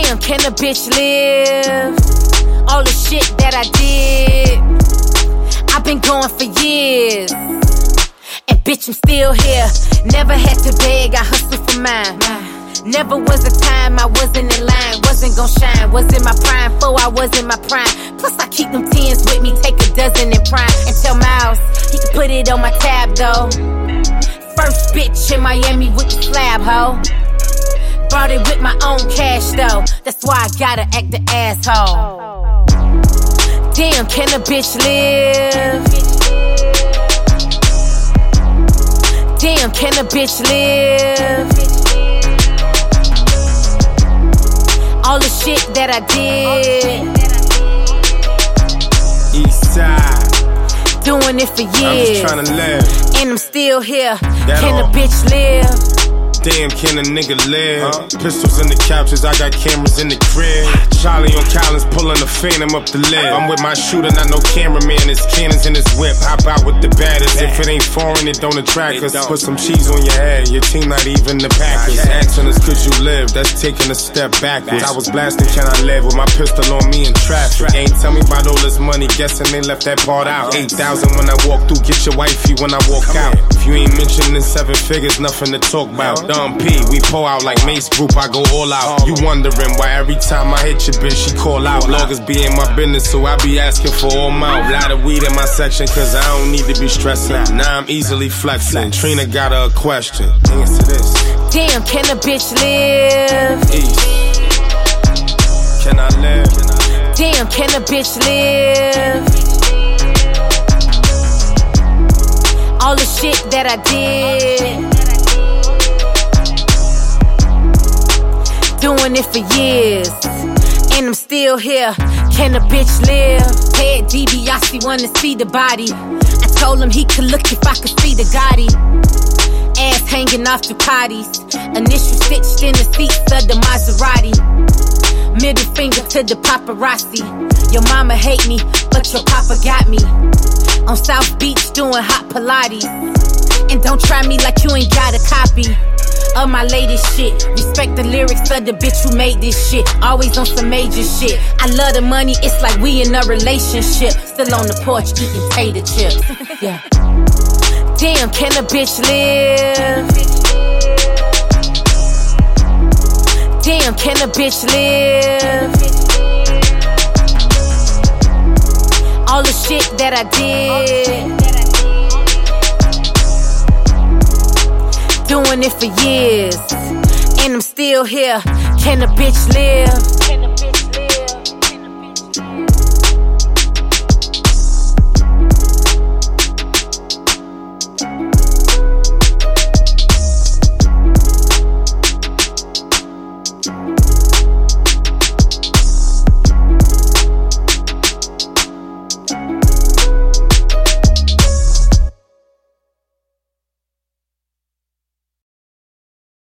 Damn, can a bitch live? All the shit that I did, I've been going for years. And bitch, I'm still here. Never had to beg, I hustle for mine. Never was a time I wasn't in line, wasn't gon' shine, was in my prime, before I was in my prime. Plus I keep them tens with me, take a dozen in prime. And tell Miles, he can put it on my tab though. First bitch in Miami with the slab, ho. Bought it with my own cash though, that's why I gotta act the asshole. Damn, can a bitch live? Damn, can a bitch live? All the shit that I did, East side, doing it for years. I'm just tryna live, and I'm still here. Can a bitch live? Damn, can a nigga live? Pistols in the couches, I got cameras in the crib. Charlie on Collins pulling the Phantom up the lid. I'm with my shooter, not no cameraman. His cannons in his whip. Hop out with the baddest. If it ain't foreign, it don't attract us. Put some cheese on your head, your team not even the Packers. Asking us, could you live? That's taking a step backwards. I was blasting, can I live? With my pistol on me in traffic. Ain't tell me about all this money, guessing they left that part out. 8,000 when I walk through, get your wifey when I walk out. If you ain't mentioning 7 figures, nothing to talk about. Dumb P, we pull out like Mace Group, I go all out. You wondering why every time I hit your bitch, she call out. Loggers be in my business, so I be asking for all mouth. Lot of weed in my section, cause I don't need to be stressing. Now I'm easily flexing. Trina got a question. Answer this. Damn, can a bitch live? East. Can I live? Damn, can a bitch live? All the shit that I did, doing it for years, and I'm still here. Can a bitch live? Ted DiBiase wanna see the body. I told him he could look if I could see the Gotti. Ass hanging off Ducatis, initial stitched in the seats of the Maserati. Middle finger to the paparazzi. Your mama hate me, but your papa got me. On South Beach doing hot Pilates. And don't try me like you ain't got a copy of my latest shit. Respect the lyrics of the bitch who made this shit. Always on some major shit. I love the money, it's like we in a relationship. Still on the porch eating tater chips. Yeah. Damn, can a bitch live? Damn, can a bitch live? All the shit that I did, doing it for years, and I'm still here. Can a bitch live?